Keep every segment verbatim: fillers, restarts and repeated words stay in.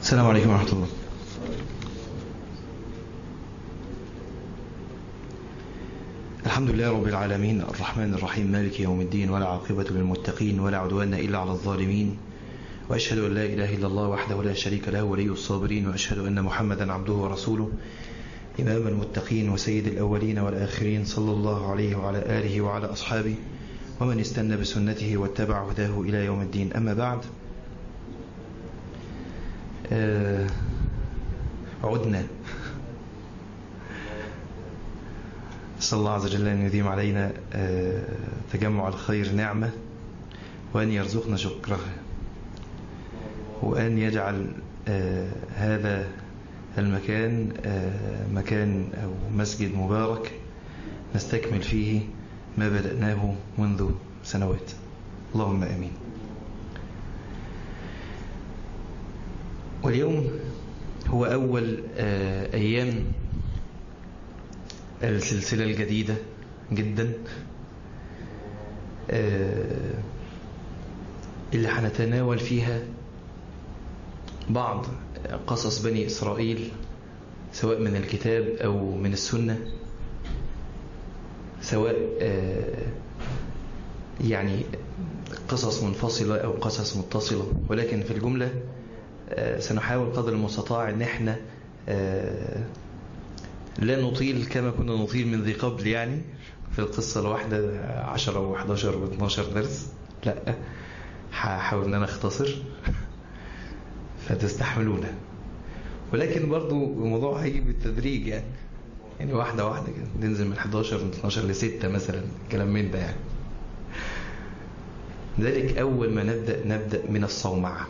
السلام عليكم ورحمة الله. الحمد لله رب العالمين، الرحمن الرحيم، مالك يوم الدين، ولا عاقبة للمتقين ولا عدوان إلا على الظالمين، وأشهد أن لا إله إلا الله وحده لا شريك له ولي الصابرين، وأشهد أن محمدا عبده ورسوله إمام المتقين وسيد الأولين والآخرين، صلى الله عليه وعلى آله وعلى أصحابه ومن استنى بسنته واتبع هداه إلى يوم الدين. أما بعد، آه عدنا. نسأل الله عز وجل أن يديم علينا آه تجمع الخير نعمة، وأن يرزقنا شكرها، وأن يجعل آه هذا المكان آه مكان أو مسجد مبارك نستكمل فيه ما بدأناه منذ سنوات، اللهم آمين. واليوم هو أول آه أيام السلسلة الجديدة جدا آه اللي هنتناول فيها بعض قصص بني إسرائيل، سواء من الكتاب أو من السنة، سواء آه يعني قصص منفصلة أو قصص متصلة، ولكن في الجملة آه سنحاول قدر المستطاع أن احنا آه لا نطيل كما كنا نطيل من ذي قبل، يعني في القصة الواحدة عشرة وحداشر واثناشر درس، لا، هحاول أن أنا أختصر فتستحملونا، ولكن برضو الموضوع هيجي بالتدريج، يعني يعني واحدة واحدة كده، ننزل من حداشر من اثناشر لستة مثلا، كلام من ده يعني. ذلك أول ما نبدأ نبدأ من الصومعة.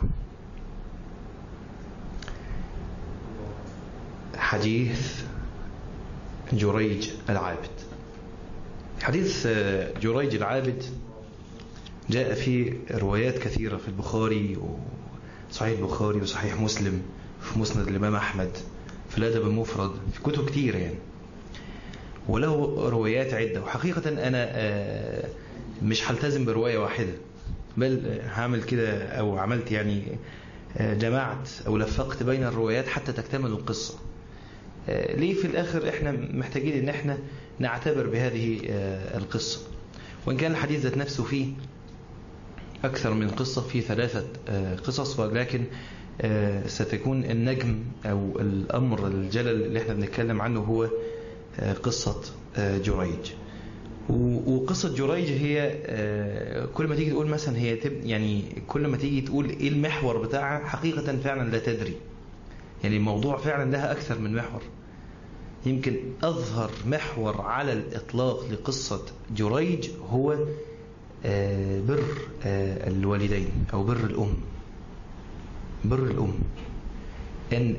حديث جريج العابد. حديث جريج العابد جاء في روايات كثيرة في البخاري وصحيح البخاري وصحيح مسلم، في مسند الإمام أحمد، في الأدب المفرد، في كتب كتير يعني، وله روايات عدة. وحقيقة أنا مش هلتزم برواية واحدة، بل هعمل كده أو عملت يعني جمعت أو لفقت بين الروايات حتى تكتمل القصة. ليه؟ في الآخر إحنا محتاجين إن إحنا نعتبر بهذه القصة، وإن كان الحديث ذات نفسه فيه أكثر من قصة، في ثلاثة قصص، ولكن ستكون النجم أو الأمر الجلل اللي إحنا بنتكلم عنه هو قصة جريج. وقصة جريج هي كل ما تيجي تقول مثلا هي يعني كل ما تيجي تقول إيه المحور بتاعها، حقيقة فعلا لا تدري، يعني الموضوع فعلا لها أكثر من محور. يمكن أظهر محور على الإطلاق لقصة جريج هو بر الوالدين أو بر الأم. بر الأم أن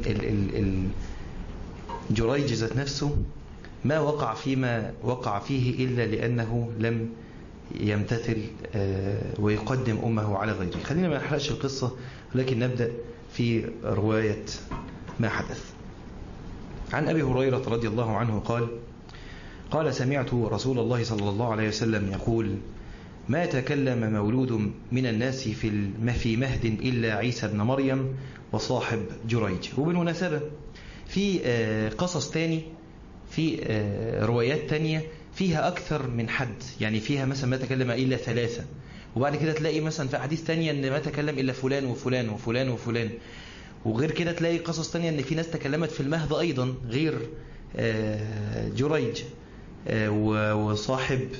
جريج ذات نفسه ما وقع فيما وقع فيه إلا لأنه لم يمتثل ويقدم أمه على غيره. خلينا ما نحرقش القصة، ولكن نبدأ في رواية ما حدث. عن أبي هريرة رضي الله عنه قال: قال سمعت رسول الله صلى الله عليه وسلم يقول: ما تكلم مولود من الناس في في مهد إلا عيسى بن مريم وصاحب جريج. وبالمناسبة في قصص تاني، في روايات تانية فيها أكثر من حد، يعني فيها مثلا ما تكلم إلا ثلاثة، وبعد كده تلاقي مثلا في حديث تانية أن ما تكلم إلا فلان وفلان وفلان وفلان، وغير كده تلاقي قصص تانية أن في ناس تكلمت في المهد أيضا غير جريج وصاحب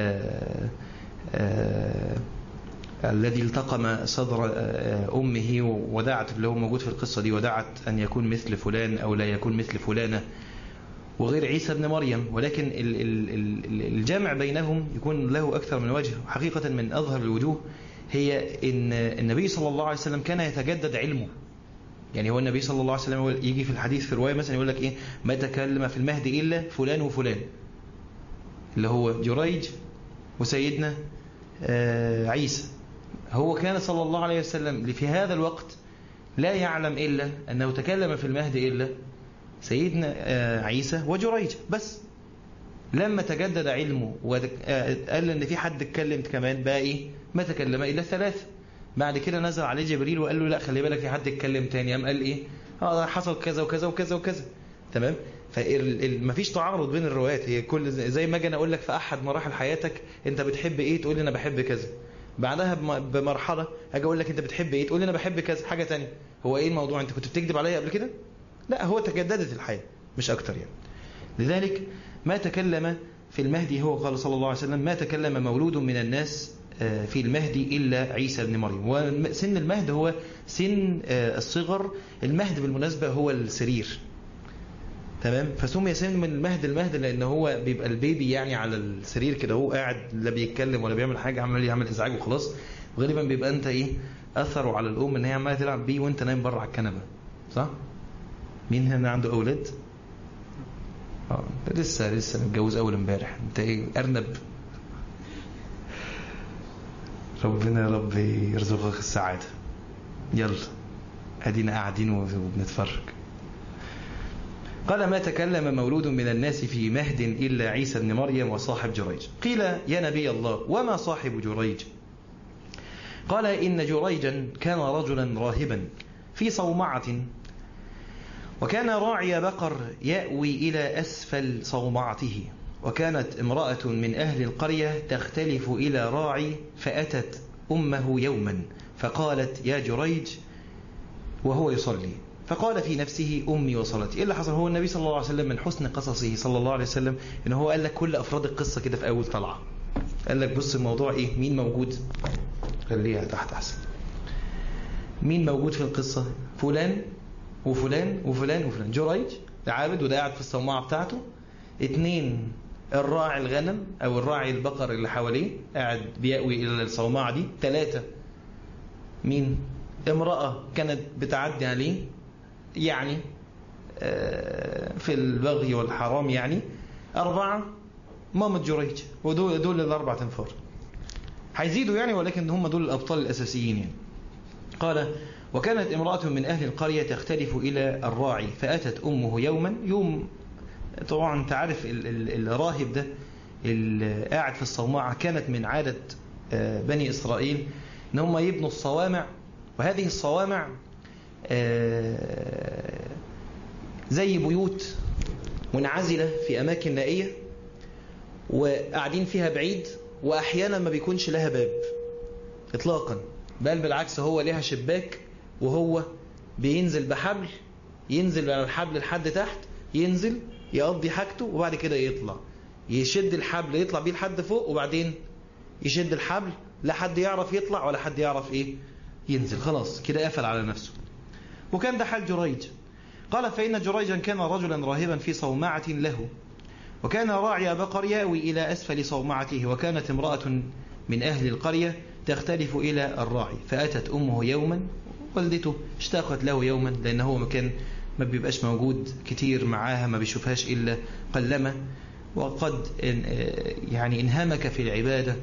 الذي التقم صدر أمه ودعت، اللي هو موجود في القصة دي، ودعت أن يكون مثل فلان أو لا يكون مثل فلانة، وغير عيسى بن مريم. ولكن الجامع بينهم يكون له أكثر من وجه. حقيقة من أظهر الوجوه هي إن النبي صلى الله عليه وسلم كان يتجدد علمه. يعني هو النبي صلى الله عليه وسلم يجي في الحديث في رواية مثلا يقول لك إيه: ما تكلم في المهد إلا فلان وفلان، اللي هو جريج وسيدنا عيسى. هو كان صلى الله عليه وسلم في هذا الوقت لا يعلم إلا أنه تكلم في المهد إلا سيدنا عيسى وجريج بس. لما تجدد علمه وقال ان في حد اتكلم كمان بقى ايه: ما تكلم الا ثلاثه، بعد كده نزل عليه جبريل وقال له لا خلي بالك في حد يتكلم تاني، قام قال ايه اه حصل كذا وكذا وكذا وكذا. تمام. فمفيش تعارض بين الروايات، هي كل زي ما اجي انا اقول لك في احد مراحل حياتك انت بتحب ايه تقول لي انا بحب كذا، بعدها بمرحله اجي اقول لك انت بتحب ايه تقول لي انا بحب كذا حاجه تانية. هو ايه الموضوع؟ انت كنت بتكذب عليا قبل كده؟ لا، هو تجددت الحياه مش اكتر يعني. لذلك ما تكلم في المهدي، هو قال صلى الله عليه وسلم ما تكلم مولود من الناس في المهدي إلا عيسى بن مريم. وسن المهد هو سن الصغر. المهد بالمناسبة هو السرير. تمام. فسمي سن من المهد المهد لأنه هو بيبقى البيبي يعني على السرير كده، هو قاعد لا بيتكلم ولا بيعمل حاجة، عمال يعمل إزعاج وخلاص. وغالبا بيبقى أنت إيه أثروا على الأم إن هي عمالة تلعب بيه وأنت نايم بره على الكنبة، صح؟ مين هنا عنده أولاد؟ اه لسه لسه متجوز أول امبارح. أنت إيه أرنب؟ ربنا يا رب يرزقك السعادة. يلا ادينا قاعدين وبنتفرج. قال ما تكلم مولود من الناس في مهد إلا عيسى بن مريم وصاحب جريج. قيل يا نبي الله وما صاحب جريج؟ قال إن جريجا كان رجلا راهبا في صومعة، وكان راعي بقر يأوي إلى أسفل صومعته، وكانت امرأة من أهل القرية تختلف إلى راعي، فأتت أمه يوما فقالت يا جريج وهو يصلي، فقال في نفسه أمي وصلتي. إيه اللي حصل؟ هو النبي صلى الله عليه وسلم من حسن قصصه صلى الله عليه وسلم إنه هو قال لك كل أفراد القصة كده في أول طلعة. قال لك بص الموضوع إيه، مين موجود، خليها تحت أحسن. مين موجود في القصة؟ فلان وفلان وفلان وفلان. جريج عابد وده قاعد في الصومعة بتاعته. اتنين الراعي الغنم أو الراعي البقر اللي حواليه قاعد بيأوي إلى الصومعة دي. ثلاثة مين؟ امرأة كانت بتعدي عليه يعني في البغي والحرام يعني. أربعة مامة جريج، ودول دول الأربعة تنفر. هيزيدوا يعني ولكن هم دول الأبطال الأساسيين يعني. قال وكانت امرأة من أهل القرية تختلف إلى الراعي، فأتت أمه يوما. يوم طبعا تعرف الراهب ده اللي قاعد في الصومعة كانت من عادة بني إسرائيل إن هم يبنوا الصوامع، وهذه الصوامع زي بيوت منعزلة في أماكن نائية وقاعدين فيها بعيد، وأحيانا ما بيكونش لها باب إطلاقا، بل بالعكس هو لها شباك وهو بينزل بحبل، ينزل على الحبل لحد تحت، ينزل يقضي حاجته وبعد كده يطلع، يشد الحبل يطلع بيه لحد فوق، وبعدين يشد الحبل لا حد يعرف يطلع ولا حد يعرف ايه ينزل، خلاص كده قفل على نفسه. وكان ده حال جريج. قال فإن جريجا كان رجلا راهبا في صومعة له، وكان راعي بقر يأوي إلى أسفل صومعته، وكانت امرأة من أهل القرية تختلف إلى الراعي، فأتت أمه يوما. والدته اشتاقت له يوما لأنه مكان ما بيبقاش موجود كتير معاها، ما بيشوفهاش إلا قلما، وقد يعني انهمك في العبادة،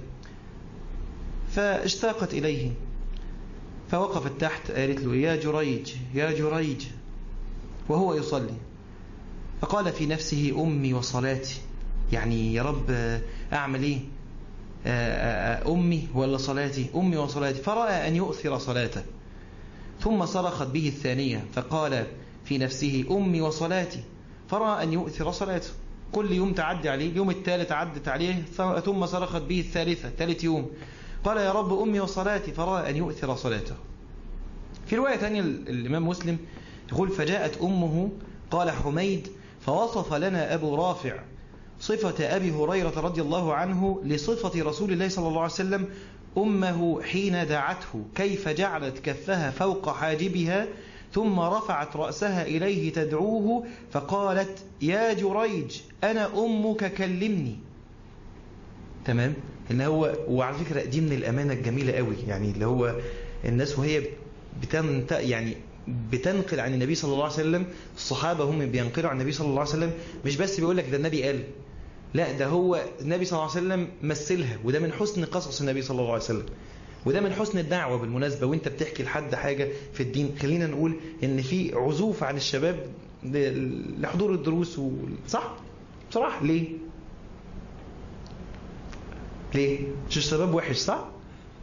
فاشتاقت إليه فوقفت تحت قالت له يا جريج يا جريج وهو يصلي، فقال في نفسه أمي وصلاتي، يعني يا رب أعمل إيه، أمي ولا صلاتي؟ أمي وصلاتي. فرأى أن يؤثر صلاته، ثم صرخت به الثانية فقال في نفسه أمي وصلاتي، فرأى أن يؤثر صلاته. كل يوم تعدي عليه، اليوم الثالث عدت عليه ثم صرخت به الثالثة، ثالث يوم قال يا رب أمي وصلاتي، فرأى أن يؤثر صلاته. في رواية ثانية الإمام مسلم يقول فجاءت أمه، قال حميد فوصف لنا أبو رافع صفة أبي هريرة رضي الله عنه لصفة رسول الله صلى الله عليه وسلم أمه حين دعته، كيف جعلت كفها فوق حاجبها ثم رفعت رأسها إليه تدعوه فقالت يا جريج أنا أمك كلمني. تمام. اللي هو وعلى فكرة دي من الأمانة الجميلة قوي، يعني اللي هو الناس وهي بتنت يعني بتنقل عن النبي صلى الله عليه وسلم، الصحابة هم بينقلوا عن النبي صلى الله عليه وسلم، مش بس بيقول لك ده النبي قال، لا ده هو النبي صلى الله عليه وسلم مثلها، وده من حسن قصص النبي صلى الله عليه وسلم، وده من حسن الدعوة بالمناسبة. وانت بتحكي لحد حاجة في الدين، خلينا نقول ان في عزوف عن الشباب لحضور الدروس و... صح؟ بصراحة ليه؟ ليه؟ مش الشباب وحش صح؟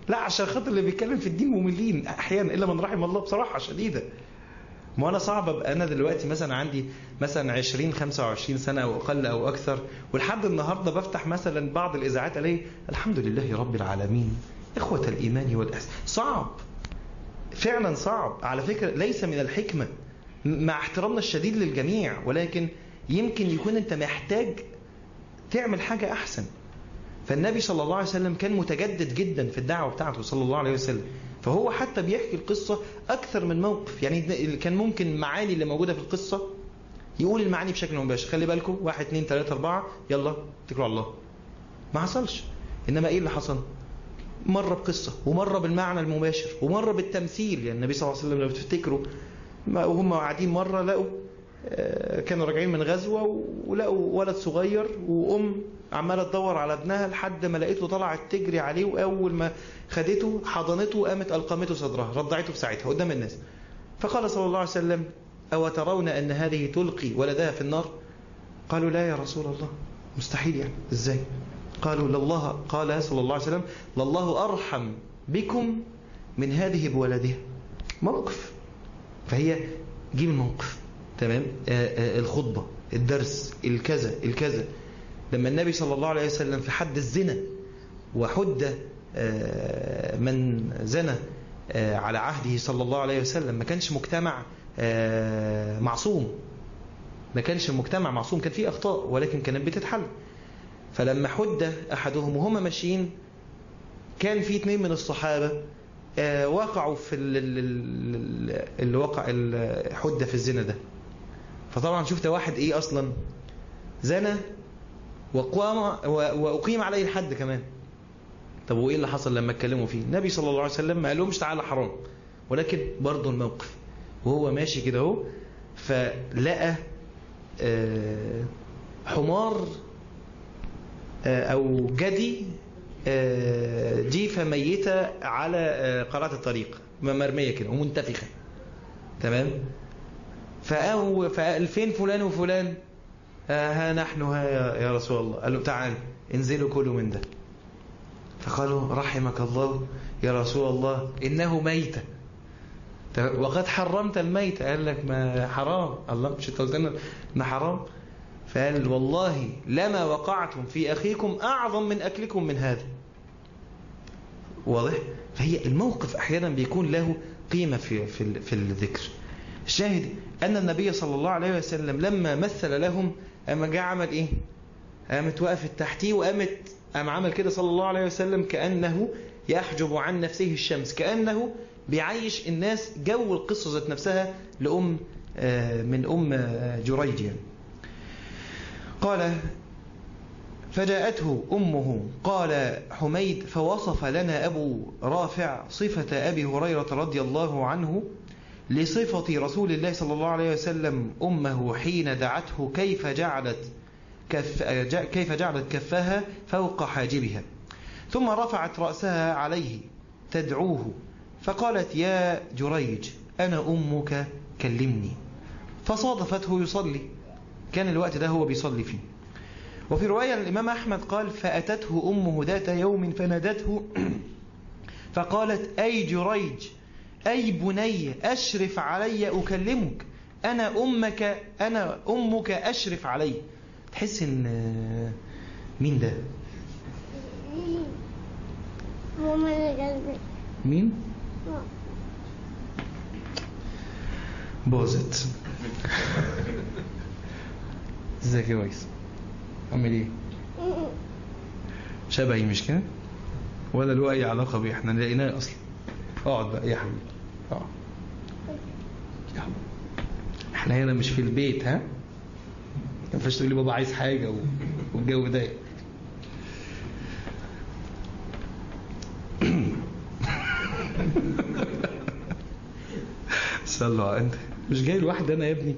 لا عشان خاطر اللي بيتكلم في الدين مملين احيانا الا من رحم الله بصراحه شديده. ما انا صعب ابقى انا دلوقتي مثلا عندي مثلا عشرين خمسة وعشرين سنه او اقل او اكثر، ولحد النهارده بفتح مثلا بعض الاذاعات الاقي الحمد لله رب العالمين اخوه الايمان والاحسان. صعب فعلا صعب. على فكره ليس من الحكمه مع احترامنا الشديد للجميع، ولكن يمكن يكون انت محتاج تعمل حاجه احسن. فالنبي صلى الله عليه وسلم كان متجدد جدا في الدعوه بتاعته صلى الله عليه وسلم، فهو حتى بيحكي القصة أكثر من موقف. يعني كان ممكن المعاني اللي موجودة في القصة يقول المعاني بشكل مباشر، خلي بالكم واحد اتنين تلاتة أربعة يلا اتكلوا على الله. ما حصلش. إنما إيه اللي حصل؟ مرة بقصة، ومرة بالمعنى المباشر، ومرة بالتمثيل. يعني النبي صلى الله عليه وسلم لو تفتكروا وهم قاعدين مرة لقوا كانوا راجعين من غزوة ولقوا ولد صغير وأم عمالة تدور على ابنها لحد ما لقيته طلعت تجري عليه، وأول ما خدته حضنته قامت ألقمته صدرها رضعته في ساعتها قدام الناس. فقال صلى الله عليه وسلم أو ترون أن هذه تلقي ولدها في النار؟ قالوا لا يا رسول الله، مستحيل يعني إزاي؟ قالوا لله، قال صلى الله عليه وسلم لله أرحم بكم من هذه بولدها. موقف. فهي جيب الموقف تمام. آآ آآ الخطبة، الدرس، الكذا الكذا. لما النبي صلى الله عليه وسلم في حد الزنا وحد من زنى على عهده صلى الله عليه وسلم، ما كانش مجتمع معصوم، ما كانش المجتمع معصوم، كان فيه أخطاء ولكن كانت بتتحل. فلما حد أحدهم وهم ماشيين كان في اثنين من الصحابة وقعوا في اللي وقع الحدة في الزنا ده. فطبعا شفت واحد ايه اصلا زنى وقام وأقيم عليه الحد كمان. طب وايه اللي حصل لما اتكلموا فيه؟ النبي صلى الله عليه وسلم ما قالهمش تعالى حرام، ولكن برضه الموقف وهو ماشي كده اهو فلقى حمار او جدي جيفة ميتة على قارعة الطريق مرمية كده ومنتفخة تمام. فقالوا فين فلان وفلان؟ ها نحن ها يا رسول الله. قالوا تعال انزلوا كلوا من ده. فقالوا رحمك الله يا رسول الله إنه ميت وقد حرمت الميت. قال لك ما حرام، الله مش توزن ما حرام. فقال والله لما وقعتم في أخيكم أعظم من أكلكم من هذا. واضح؟ فهي الموقف أحيانا بيكون له قيمة في في في الذكر. الشاهد أن النبي صلى الله عليه وسلم لما مثل لهم أما جاء عمل إيه؟ قامت وقفت تحتيه وقامت قام عمل كده صلى الله عليه وسلم كأنه يحجب عن نفسه الشمس، كأنه بيعيش الناس جو القصة ذات نفسها لأم من أم جريج. قال فجاءته أمه. قال حميد فوصف لنا أبو رافع صفة أبي هريرة رضي الله عنه لصفة رسول الله صلى الله عليه وسلم أمه حين دعته كيف جعلت كف كيف جعلت كفها فوق حاجبها ثم رفعت رأسها عليه تدعوه فقالت يا جريج أنا أمك كلمني. فصادفته يصلي، كان الوقت ده هو بيصلي فيه. وفي رواية الإمام أحمد قال فأتته أمه ذات يوم فنادته فقالت أي جريج أي بني أشرف علي أكلمك، أنا أمك أنا أمك أشرف علي. تحس إن مين ده؟ مين؟ باظت. ازيك يا ويس؟ عامل ايه؟ شبهي مش كده؟ ولا له أي علاقة بيه، احنا لقيناه أصلا. اقعد بقى يا حبيبي اقعد يا حبيبي. احنا هنا مش في البيت ها؟ ما ينفعش تقول لي بابا عايز حاجة والجو ده. صلوا انت مش جاي لوحدي انا يا ابني.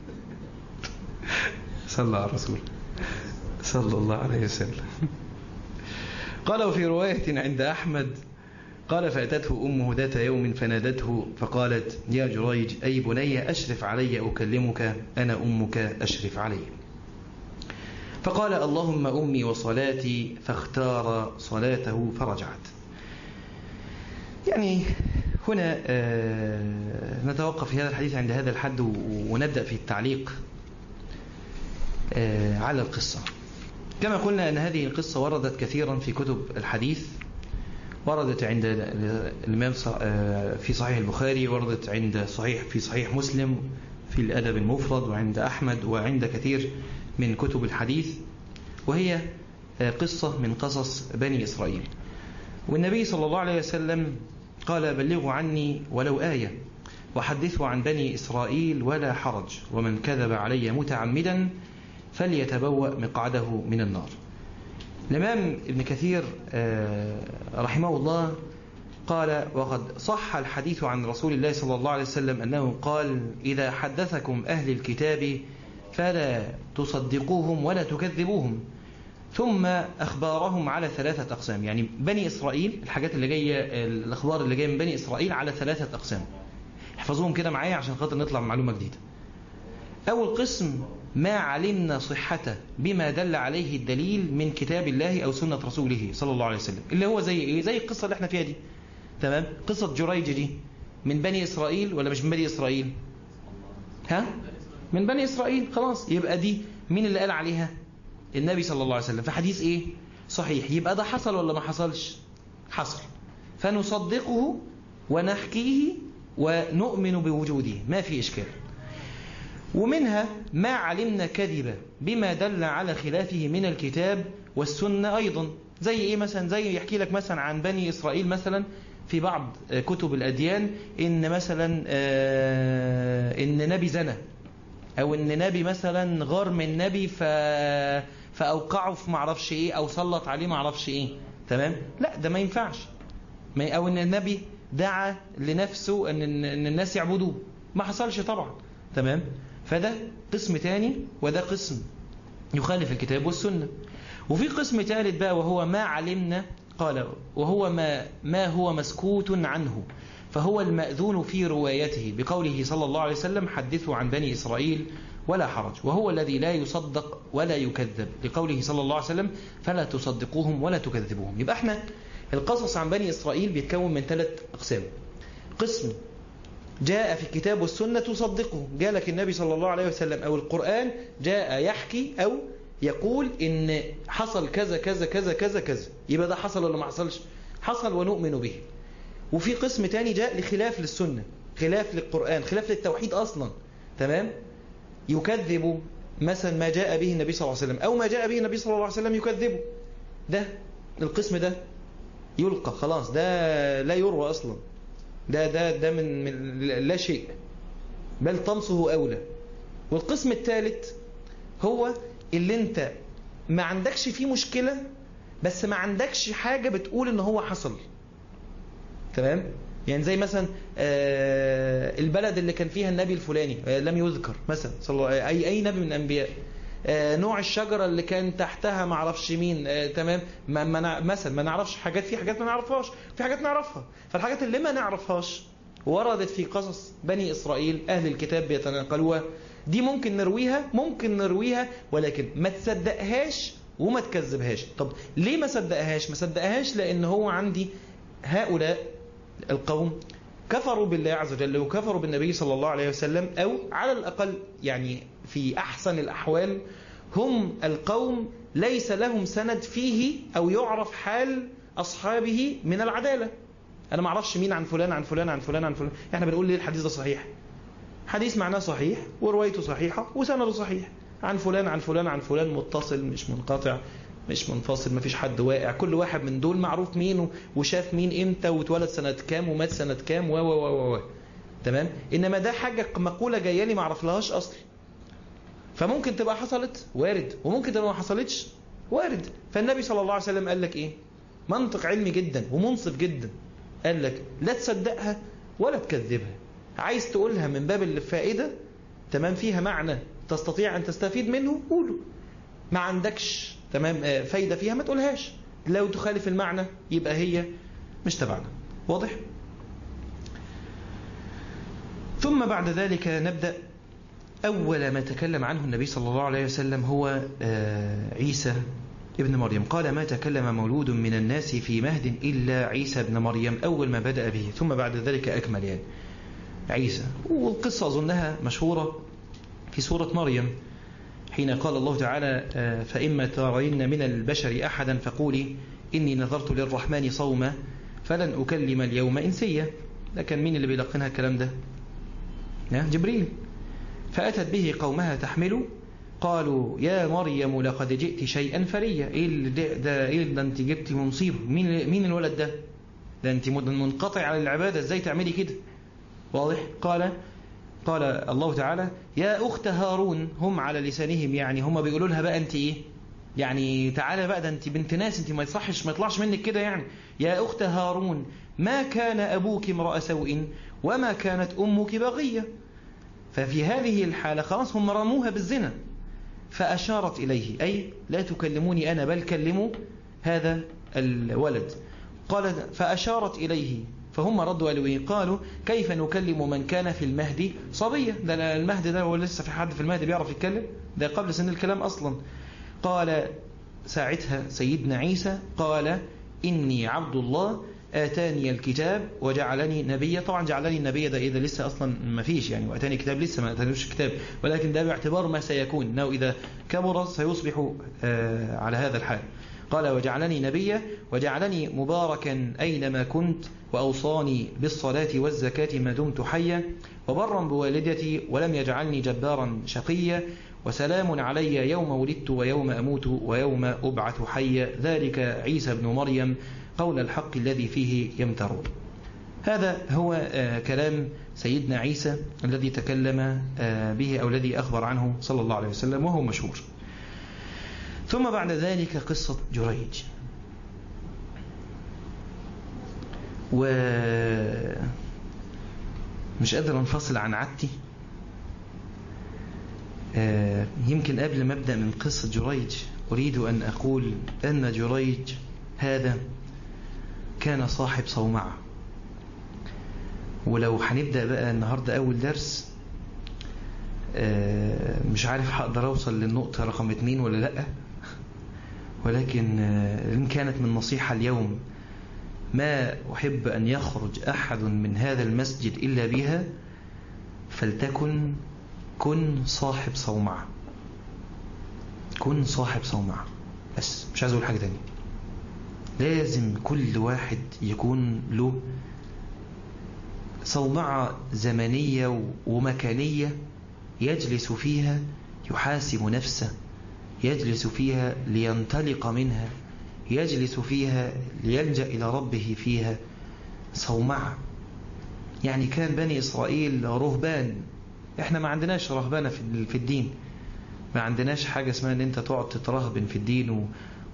صلى على الرسول صلى الله عليه وسلم. قال وفي رواية عند أحمد قال فأتته أمه ذات يوم فنادته فقالت يا جريج أي بني أشرف علي أكلمك أنا أمك أشرف علي. فقال اللهم أمي وصلاتي فاختار صلاته فرجعت. يعني هنا نتوقف في هذا الحديث عند هذا الحد ونبدأ في التعليق على القصة. كما قلنا أن هذه القصة وردت كثيرا في كتب الحديث، وردت عند الإمام في صحيح البخاري، وردت عند صحيح في صحيح مسلم في الأدب المفرد، وعند أحمد، وعند كثير من كتب الحديث، وهي قصة من قصص بني إسرائيل. والنبي صلى الله عليه وسلم قال: بلغوا عني ولو آية وحدثوا عن بني إسرائيل ولا حرج، ومن كذب علي متعمدا فليتبوأ مقعده من النار. الإمام ابن كثير رحمه الله قال: وقد صح الحديث عن رسول الله صلى الله عليه وسلم أنه قال: إذا حدثكم أهل الكتاب فلا تصدقوهم ولا تكذبوهم. ثم أخبارهم على ثلاثة أقسام. يعني بني إسرائيل، الحاجات اللي جاية، الأخبار اللي جاية من بني إسرائيل على ثلاثة أقسام. احفظوهم كده معايا عشان خاطر نطلع معلومة جديدة. أول قسم: ما علمنا صحته بما دل عليه الدليل من كتاب الله أو سنة رسوله صلى الله عليه وسلم. اللي هو زي إيه؟ زي القصة اللي احنا فيها دي. تمام؟ قصة جريج دي من بني إسرائيل ولا مش من بني إسرائيل؟ ها؟ من بني إسرائيل. خلاص، يبقى دي مين اللي قال عليها؟ النبي صلى الله عليه وسلم في حديث إيه؟ صحيح. يبقى ده حصل ولا ما حصلش؟ حصل. فنصدقه ونحكيه ونؤمن بوجوده، ما في إشكال. ومنها ما علمنا كذبا بما دل على خلافه من الكتاب والسنة أيضا. زي إيه مثلا؟ زي يحكي لك مثلا عن بني إسرائيل مثلا في بعض كتب الأديان إن مثلا إن نبي زنى، أو إن نبي مثلا غار من نبي ف... فأوقعه في معرفش إيه، أو سلط عليه معرفش إيه. تمام؟ لا، ده ما ينفعش. أو إن النبي دعا لنفسه أن الناس يعبدوه، ما حصلش طبعا. تمام؟ فده قسم تاني، وده قسم يخالف الكتاب والسنة. وفي قسم ثالث بقى، وهو ما علمنا، قال: وهو ما, ما هو مسكوت عنه، فهو المأذون في روايته بقوله صلى الله عليه وسلم: حدثوا عن بني إسرائيل ولا حرج، وهو الذي لا يصدق ولا يكذب لقوله صلى الله عليه وسلم: فلا تصدقوهم ولا تكذبوهم. يبقى احنا القصص عن بني إسرائيل بيتكون من ثلاث أقسام. قسم جاء في الكتاب والسنة تصدقه، جاء لك النبي صلى الله عليه وسلم أو القرآن جاء يحكي أو يقول إن حصل كذا كذا كذا كذا كذا، يبقى ده حصل ولا ما حصلش؟ حصل ونؤمن به. وفي قسم تاني جاء لخلاف للسنة، خلاف للقرآن، خلاف للتوحيد أصلا. تمام؟ يكذب مثلا ما جاء به النبي صلى الله عليه وسلم، أو ما جاء به النبي صلى الله عليه وسلم يكذبه. ده القسم ده يلقى خلاص، ده لا يروى أصلا، ده ده ده من, من لا شيء، بل طمسه أولى. والقسم الثالث هو اللي انت ما عندكش فيه مشكلة، بس ما عندكش حاجة بتقول ان هو حصل. تمام؟ يعني زي مثلا البلد اللي كان فيها النبي الفلاني لم يذكر مثلا، صلى اي اي نبي من الانبياء، نوع الشجرة اللي كان تحتها ما اعرفش مين. تمام؟ ما ما مثلا ما نعرفش حاجات، في حاجات ما نعرفهاش، في حاجات نعرفها. فالحاجات اللي ما نعرفهاش وردت في قصص بني إسرائيل، أهل الكتاب بيتناقلوها، دي ممكن نرويها، ممكن نرويها، ولكن ما تصدقهاش وما تكذبهاش. طب ليه ما صدقهاش؟ ما صدقهاش لأن هو عندي هؤلاء القوم كفروا بالله عز وجل وكفروا بالنبي صلى الله عليه وسلم، أو على الأقل يعني في أحسن الأحوال هم القوم ليس لهم سند فيه أو يعرف حال أصحابه من العدالة. أنا ما أعرفش مين عن فلان عن فلان عن فلان عن فلان. إحنا بنقول ليه الحديث ده صحيح؟ حديث معناه صحيح وروايته صحيحة وسنده صحيح، عن فلان عن فلان عن فلان، متصل مش منقطع مش منفصل، ما فيش حد واقع، كل واحد من دول معروف مين وشاف مين امتى واتولد سنة كام ومات سنة كام و و و و تمام. إنما ده حاجة مقولة جايه لي ما اعرف لهاش أصل، فممكن تبقى حصلت وارد، وممكن تبقى ما حصلتش وارد. فالنبي صلى الله عليه وسلم قال لك إيه؟ منطق علمي جدا ومنصف جدا، قال لك لا تصدقها ولا تكذبها. عايز تقولها من باب الفائدة، تمام، فيها معنى تستطيع أن تستفيد منه، قوله. ما عندكش تمام فايدة فيها ما تقولهاش. لو تخالف المعنى يبقى هي مش تبعنا. واضح؟ ثم بعد ذلك نبدأ. أول ما تكلم عنه النبي صلى الله عليه وسلم هو عيسى ابن مريم قال ما تكلم مولود من الناس في مهد إلا عيسى ابن مريم أول ما بدأ به، ثم بعد ذلك أكمل يعني عيسى. والقصة أظنها مشهورة في سورة مريم حين قال الله تعالى فإما ترين من البشر أحدا فقولي إني نذرت للرحمن صوما فلن أكلم اليوم إنسيا. لكن مين اللي بيلقنها الكلام ده؟ جبريل. فأتت به قومها تحمله قالوا يا مريم لقد جئت شيئا فريا. إيه ده؟ إيه ده أنت جبت مصيبة؟ مين مين الولد ده؟ ده أنت منقطع على العبادة، إزاي تعملي كده؟ واضح؟ قال قال الله تعالى يا أخت هارون، هم على لسانهم يعني هم بيقولوا لها بقى أنت إيه يعني، تعالى بقى ده أنت بنت ناس، أنت ما يصحش ما يطلعش منك كده يعني. يا أخت هارون ما كان أبوك امرأ سوء وما كانت أمك بغية. ففي هذه الحالة خلاص هم رموها بالزنا، فأشارت إليه أي لا تكلموني أنا بل كلموا هذا الولد. قال فأشارت إليه فهم ردوا قالوا إيه؟ قالوا كيف نكلم من كان في المهد صبيا. ده المهد ده هو لسه في حد في المهد بيعرف يتكلم؟ ده قبل سن الكلام أصلا. قال ساعتها سيدنا عيسى قال إني عبد الله آتاني الكتاب وجعلني نبيا. طبعا جعلني النبي ده إذا لسه أصلا ما فيش يعني، وآتاني كتاب لسه ما آتانيش كتاب، ولكن ده باعتبار ما سيكون أنه إذا كبر سيصبح على هذا الحال. قال وجعلني نبيا وجعلني مباركا أينما كنت وأوصاني بالصلاة والزكاة ما دمت حيا وبرا بوالدتي ولم يجعلني جبارا شقيا وسلام علي يوم ولدت ويوم أموت ويوم أبعث حيا ذلك عيسى بن مريم قول الحق الذي فيه يمترون. هذا هو كلام سيدنا عيسى الذي تكلم به أو الذي أخبر عنه صلى الله عليه وسلم وهو مشهور. ثم بعد ذلك قصة جريج. ومش قادر انفصل عن عادتي، يمكن قبل ما أبدأ من قصة جريج أريد أن أقول أن جريج هذا كان صاحب صومعة. ولو هنبدأ بقى النهاردة أول درس، مش عارف هقدر أوصل للنقطة رقم اتنين ولا لأ، ولكن إن كانت من نصيحة اليوم ما أحب أن يخرج أحد من هذا المسجد إلا بها فلتكن كن صاحب صومعة. كن صاحب صومعة بس، مش عايز أقول حاجة تانية. لازم كل واحد يكون له صومعة زمنية ومكانية يجلس فيها يحاسب نفسه، يجلس فيها لينطلق منها، يجلس فيها ليلجأ إلى ربه فيها. صومعة يعني كان بني إسرائيل رهبان. إحنا ما عندناش رهبانة في الدين، ما عندناش حاجة اسمها أن أنت تقعد تترهبن في الدين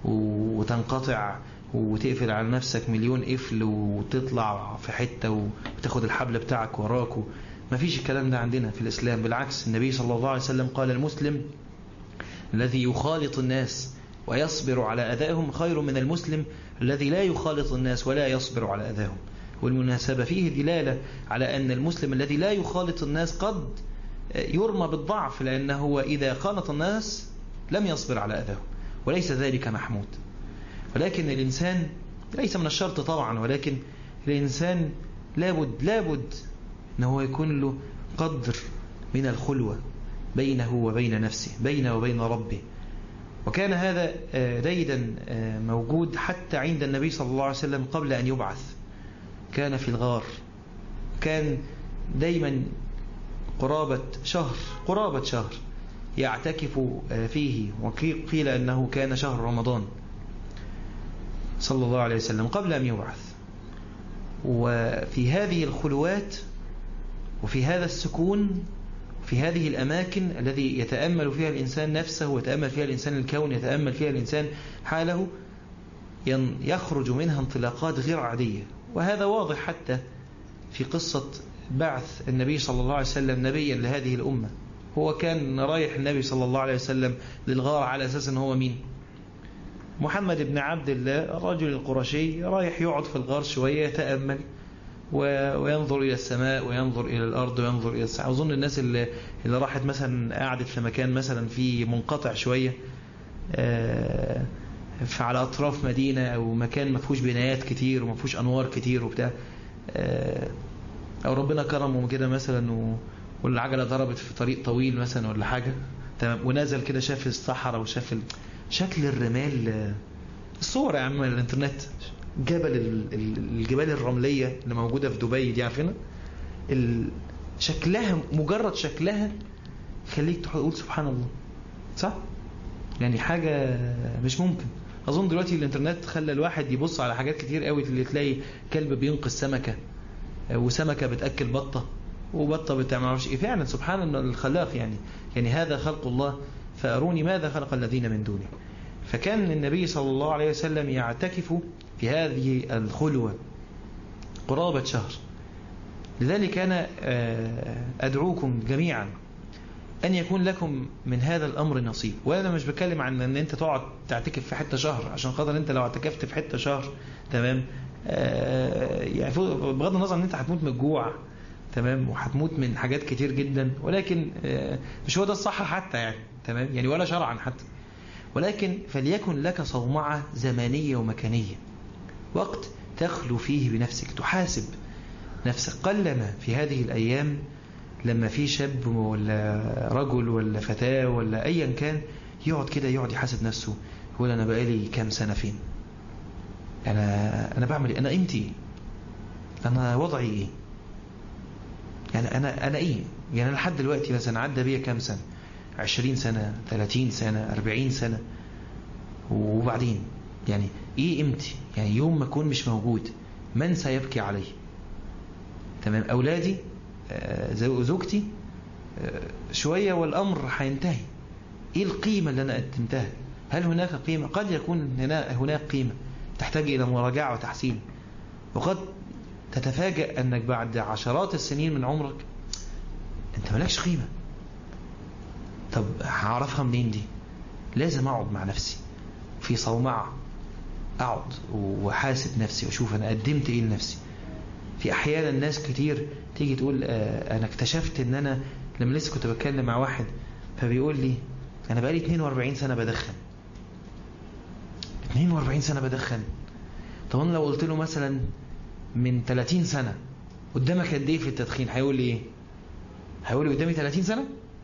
وتنقطع وتقفل على نفسك مليون قفل وتطلع في حتة وتاخد الحبل بتاعك وراك. ما فيش الكلام ده عندنا في الإسلام. بالعكس النبي صلى الله عليه وسلم قال المسلم الذي يخالط الناس ويصبر على أذاهم خير من المسلم الذي لا يخالط الناس ولا يصبر على أذاهم. والمناسبة فيه دلالة على أن المسلم الذي لا يخالط الناس قد يرمى بالضعف، لأنه إذا خالط الناس لم يصبر على أذاهم، وليس ذلك محمود. ولكن الإنسان ليس من الشرط طبعا، ولكن الإنسان لابد لابد أنه يكون له قدر من الخلوة بينه وبين نفسه، بينه وبين ربه. وكان هذا ديدا موجود حتى عند النبي صلى الله عليه وسلم قبل أن يبعث. كان في الغار، كان دايما قرابة شهر قرابة شهر يعتكف فيه، وقيل أنه كان شهر رمضان صلى الله عليه وسلم قبل أن يبعث. وفي هذه الخلوات وفي هذا السكون في هذه الأماكن الذي يتأمل فيها الإنسان نفسه ويتأمل فيها الإنسان الكون، يتأمل فيها الإنسان حاله، يخرج منها انطلاقات غير عادية. وهذا واضح حتى في قصة بعث النبي صلى الله عليه وسلم نبيا لهذه الأمة. هو كان رايح النبي صلى الله عليه وسلم للغار على أساس أنه هو مين؟ محمد بن عبد الله الرجل القرشي، رايح يقعد في الغار شوية يتأمل وينظر إلى السماء وينظر إلى الأرض وينظر إلى السماء. أظن الناس اللي, اللي راحت مثلا قعدت في مكان مثلا في منقطع شوية على أطراف مدينة أو مكان ما فيهوش بنايات كتير وما فيهوش أنوار كتير وبتاع، أو ربنا كرمه كده مثلا والعجلة ضربت في طريق طويل مثلا ولا حاجة، تمام، ونزل كده شاف الصحراء وشاف شكل الرمال، الصور يا عم الانترنت، جبل الجبال الرملية اللي موجودة في دبي دي عارفينها، شكلها مجرد شكلها خليك تقول سبحان الله، صح؟ يعني حاجة مش ممكن. أظن دلوقتي الانترنت خلى الواحد يبص على حاجات كتير قوي، اللي تلاقي كلب بينقذ سمكة وسمكة بتأكل بطة وبطة بتعمل ايه، فعلا سبحان الخلاق. يعني يعني هذا خلق الله فأروني ماذا خلق الذين من دونه. فكان النبي صلى الله عليه وسلم يعتكف في هذه الخلوة قرابة شهر. لذلك أنا أدعوكم جميعا أن يكون لكم من هذا الأمر نصيب. وأنا مش بتكلم عن أن أنت تقعد تعتكف في حتة شهر، عشان خاطر أنت لو اعتكفت في حتة شهر تمام يعني بغض النظر أن أنت هتموت من الجوع تمام، وهتموت من حاجات كتير جدا، ولكن مش هو ده الصح حتى يعني تمام يعني، ولا شرعا حتى. ولكن فليكن لك صومعة زمانية ومكانية، وقت تخلو فيه بنفسك، تحاسب نفسك. قلما في هذه الأيام لما في شاب ولا رجل ولا فتاة ولا أيا كان يقعد كده يقعد يحاسب نفسه، يقول أنا بقالي كام سنة فين، أنا أنا بعمل إيه، أنا قيمتي، أنا وضعي إيه، يعني أنا أنا إيه، يعني أنا لحد دلوقتي مثلا عدى بيا كام سنة، عشرين سنة، ثلاثين سنة، أربعين سنة، وبعدين يعني إيه قيمتي، يعني يوم ما أكون مش موجود من سيبكي علي، تمام، أولادي، زوجتي، شوية والأمر هينتهي. إيه القيمة اللي أنا قدمتها؟ هل هناك قيمة؟ قد يكون هناك قيمة تحتاج إلى مراجعة وتحسين، وقد تتفاجأ أنك بعد عشرات السنين من عمرك أنت مالكش قيمة. طب هعرفها منين دي؟ لازم أقعد مع نفسي في صومعة، أقعد وحاسب نفسي وأشوف أنا قدمت إيه لنفسي. في أحيانا الناس كتير تيجي تقول آه أنا اكتشفت أن أنا لما لسه كنت بتكلم مع واحد فبيقول لي أنا بقالي اثنين وأربعين سنة بدخن. اثنين وأربعين سنة بدخن. طب أنا لو قلت له مثلا من ثلاثين سنة قدامك قد إيه في التدخين، هيقول لي إيه؟ هيقول لي قدامي ثلاثين سنة،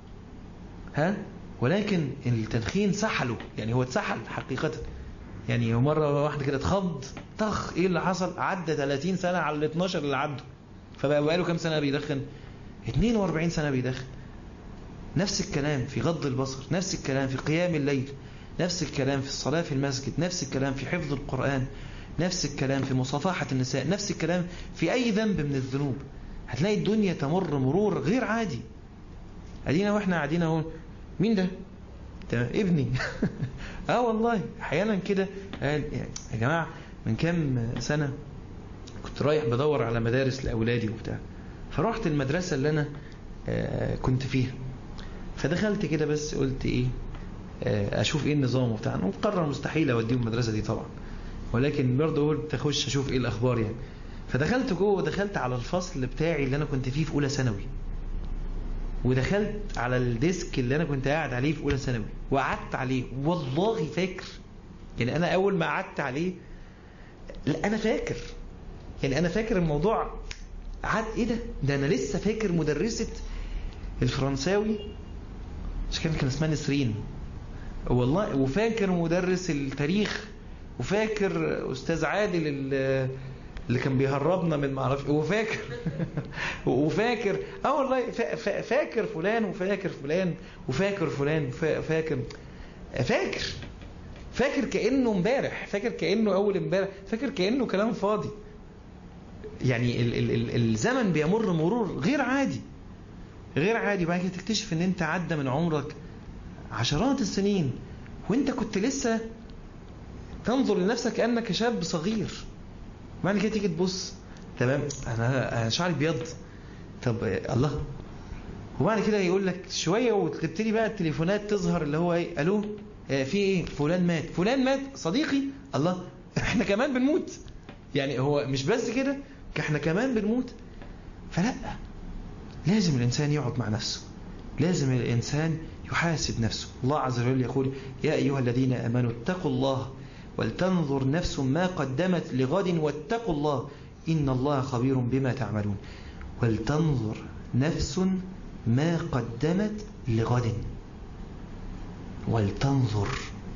ها؟ ولكن التدخين سحله، يعني هو اتسحل حقيقة، يعني مرة واحدة كده اتخض طخ، ايه اللي حصل؟ عدى ثلاثين سنة على ال اثناشر اللي عدوا، فبقى بقاله كام سنة بيدخن؟ اثنين وأربعين سنة بيدخن. نفس الكلام في غض البصر، نفس الكلام في قيام الليل، نفس الكلام في الصلاة في المسجد، نفس الكلام في حفظ القرآن، نفس الكلام في مصافحة النساء، نفس الكلام في أي ذنب من الذنوب. هتلاقي الدنيا تمر مرور غير عادي. ادينا واحنا قاعدين اهو، مين ده؟ تمام، ابني. اه والله احيانا كده. يا جماعه من كام سنه كنت رايح بدور على مدارس لاولادي وبتاع، فرحت المدرسه اللي انا آه كنت فيها، فدخلت كده بس قلت ايه آه اشوف ايه النظام وبتاع. انا مقرر مستحيل اوديهم المدرسه دي طبعا، ولكن برضه قلت اخش اشوف ايه الاخبار يعني. فدخلت جوه، دخلت على الفصل بتاعي اللي انا كنت فيه في اولى ثانوي، ودخلت على الديسك اللي انا كنت قاعد عليه في اولى ثانوي وقعدت عليه. والله فاكر، يعني انا اول ما قعدت عليه لا انا فاكر، يعني انا فاكر الموضوع. قعد ايه ده ده انا لسه فاكر مدرسة الفرنساوي، مش كان كان اسمها نسرين والله، وفاكر مدرس التاريخ، وفاكر استاذ عادل اللي كان بيهربنا من معرفش، وفاكر وفاكر اه والله فاكر فلان وفاكر فلان وفاكر فلان فاكر فاكر فاكر كأنه امبارح، فاكر كأنه اول امبارح، فاكر كأنه كلام فاضي. يعني ال ال ال الزمن بيمر مرور غير عادي غير عادي. بعد كده تكتشف ان انت عدى من عمرك عشرات السنين وانت كنت لسه تنظر لنفسك كأنك شاب صغير. بعد كده تيجي تبص، تمام، انا شعري بيض، طب الله. وبعد كده يقول لك شويه وتبتدي بقى التليفونات تظهر، اللي هو ايه، الو في ايه، فلان مات، فلان مات صديقي، الله احنا كمان بنموت. يعني هو مش بس كده، احنا كمان بنموت. فلا، لازم الانسان يقعد مع نفسه، لازم الانسان يحاسب نفسه. الله عز وجل يقول يا ايها الذين امنوا اتقوا الله ولتنظر نفس ما قدمت لغد واتقوا الله إن الله خبير بما تعملون. ولتنظر نفس ما قدمت لغد، ولتنظر،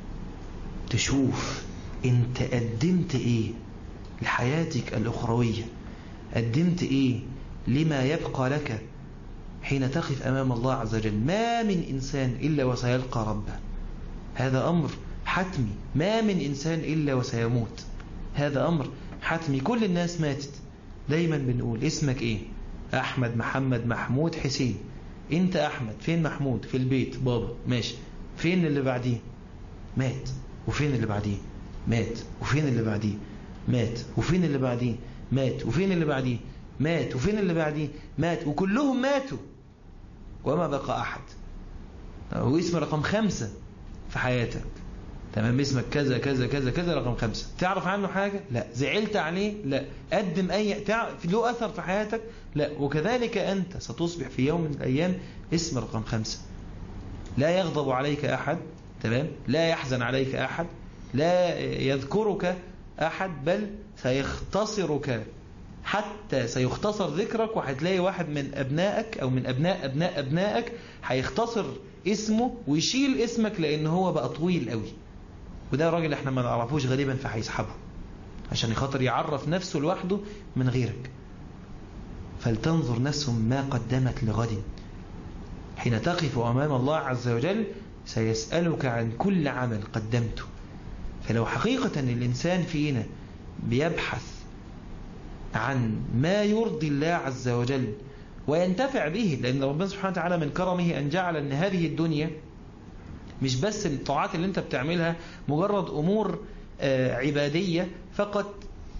تشوف انت قدمت ايه لحياتك الأخروية، قدمت ايه لما يبقى لك حين تقف أمام الله عز وجل. ما من إنسان إلا وسيلقى ربه، هذا أمر حتمي. ما من إنسان إلا وسيموت، هذا أمر حتمي. كل الناس ماتت. دايما بنقول اسمك ايه؟ أحمد، محمد، محمود، حسين. انت أحمد، فين محمود؟ في البيت بابا، ماشي. فين اللي بعديه؟ مات. وفين اللي بعديه؟ مات. وفين اللي بعديه؟ مات. وفين اللي بعديه؟ مات. وفين اللي بعديه؟ مات. وفين اللي بعديه؟ مات. وكلهم ماتوا وما بقى أحد. واسم رقم خمسة في حياتك، تمام؟ اسمك كذا كذا كذا كذا رقم خمسة. تعرف عنه حاجة؟ لا. زعلت عليه؟ لا. قدم أي تعرف له أثر في حياتك؟ لا. وكذلك أنت ستصبح في يوم من الأيام اسم رقم خمسة. لا يغضب عليك أحد، تمام؟ لا يحزن عليك أحد، لا يذكرك أحد، بل سيختصرك، حتى سيختصر ذكرك. وهتلاقي واحد من أبنائك أو من أبناء أبناء أبنائك هيختصر اسمه ويشيل اسمك لأن هو بقى طويل قوي. وده راجل احنا ما نعرفوش غالبا، فهيسحبه عشان يخاطر يعرف نفسه لوحده من غيرك. فلتنظر نفس ما قدمت لغد. حين تقف أمام الله عز وجل سيسألك عن كل عمل قدمته. فلو حقيقة الإنسان فينا بيبحث عن ما يرضي الله عز وجل وينتفع به، لأن ربنا سبحانه وتعالى من كرمه أن جعل أن هذه الدنيا مش بس الطاعات اللي انت بتعملها مجرد أمور عبادية فقط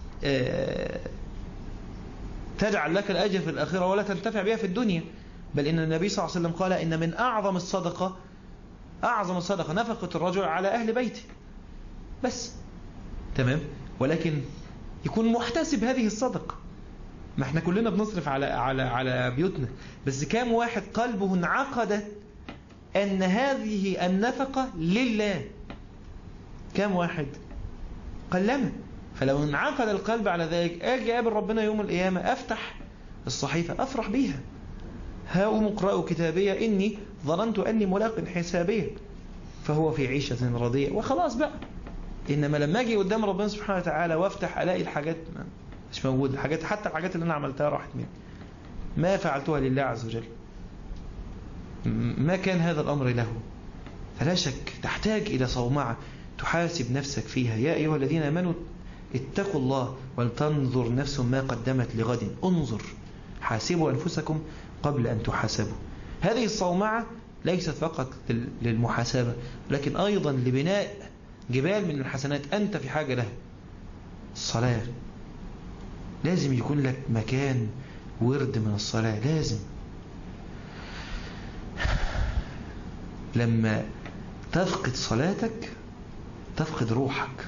تجعل لك الأجر في الآخرة ولا تنتفع بها في الدنيا، بل إن النبي صلى الله عليه وسلم قال إن من أعظم الصدقة أعظم الصدقة نفقة الرجل على أهل بيته بس، تمام؟ ولكن يكون محتسب هذه الصدقة. ما احنا كلنا بنصرف على على على بيوتنا، بس كام واحد قلبه انعقد أن هذه النفقة لله؟ كام واحد؟ قلما. فلو انعقد القلب على ذلك، أجي أقابل ربنا يوم القيامة أفتح الصحيفة أفرح بيها، هاؤم اقرأوا كتابية إني ظننت أني ملاق حسابية فهو في عيشة راضية، وخلاص بقى. إنما لما أجي قدام ربنا سبحانه وتعالى وافتح ألاقي الحاجات مش موجودة، الحاجات حتى الحاجات اللي أنا عملتها راحت مني، ما فعلتها لله عز وجل، ما كان هذا الأمر له. فلا شك تحتاج إلى صومعة تحاسب نفسك فيها. يا أيها الذين آمنوا اتقوا الله ولتنظر نفس ما قدمت لغد. انظر، حاسبوا أنفسكم قبل أن تحاسبوا. هذه الصومعة ليست فقط للمحاسبة، لكن أيضا لبناء جبال من الحسنات أنت في حاجة لها. الصلاة لازم يكون لك مكان ورد من الصلاة، لازم. لما تفقد صلاتك تفقد روحك.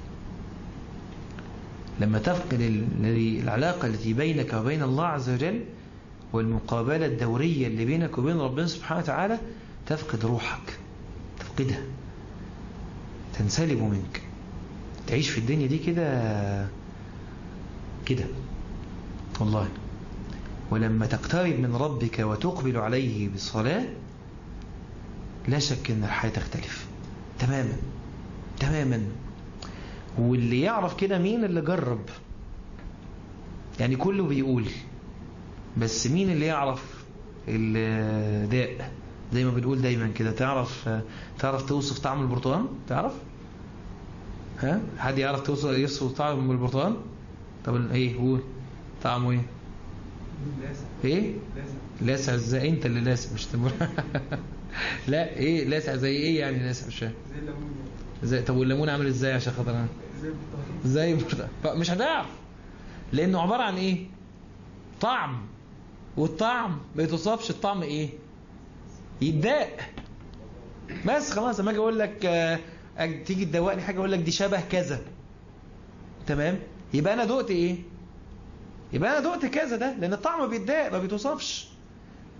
لما تفقد العلاقة التي بينك وبين الله عز وجل والمقابلة الدورية اللي بينك وبين ربنا سبحانه وتعالى تفقد روحك، تفقدها، تنسلب منك، تعيش في الدنيا دي كده كده والله. ولما تقترب من ربك وتقبل عليه بالصلاة لا شك ان الحياة تختلف تماما تماما. واللي يعرف كده مين؟ اللي جرب. يعني كله بيقول، بس مين اللي يعرف الداء؟ زي ما بنقول دايما كده، تعرف تعرف توصف طعم البرتقال؟ تعرف؟ ها؟ حد يعرف توصف يوصف طعم البرتقال؟ طب ايه؟ قول طعمه ايه؟ لاسع. ايه؟ لاسع. لاسع ازاي؟ انت اللي لاسع مش تمر. لا ايه لاسع زي ايه يعني؟ لاسع مش فاهم. زي الليمون. زي طب والليمون عامل ازاي عشان خاطر انا؟ زي البرتقال. مش هتعرف، لانه عباره عن ايه؟ طعم، والطعم ما يتوصفش. الطعم ايه؟ يتداق بس خلاص. لما اجي اقول لك آه تيجي تدوقني حاجه اقول لك دي شبه كذا، تمام؟ يبقى انا دقت ايه؟ يبقى انا دقت كذا ده، لان الطعم بيتداق ما بيتوصفش.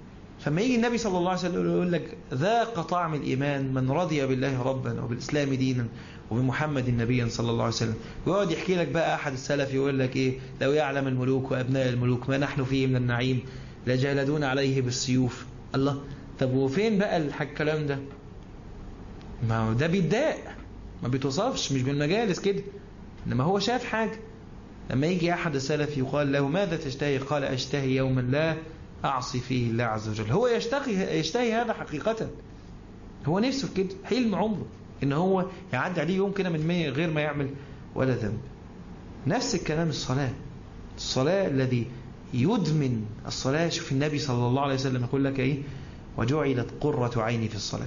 فما يجي النبي صلى الله عليه وسلم يقول لك ذاق طعم الإيمان من رضي بالله ربا وبالإسلام دينا وبمحمد النبي صلى الله عليه وسلم. ويقعد يحكي لك بقى أحد السلف يقول لك إيه، لو يعلم الملوك وأبناء الملوك ما نحن فيه من النعيم لجالدون عليه بالسيوف. الله، طب وفين بقى الكلام ده؟ ما هو ده بيتضايق، ما بيتوصفش، مش بالمجالس كده، إنما هو شاف حاجة. لما يجي أحد السلف يقال له ماذا تشتهي؟ قال أشتهي يوما لا أعصي فيه الله عز وجل. هو يشتهي, يشتهي هذا حقيقة، هو نفسه كده، حلم عمره إن هو يعدي عليه يوم كده من غير ما يعمل ولا ذنب. نفس الكلام الصلاة، الصلاة الذي يدمن الصلاة. شوف النبي صلى الله عليه وسلم يقول لك إيه، وجعلت قرة عيني في الصلاة.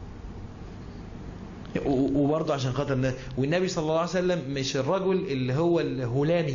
وبرضه عشان خاطر، والنبي صلى الله عليه وسلم مش الرجل اللي هو الهولاني،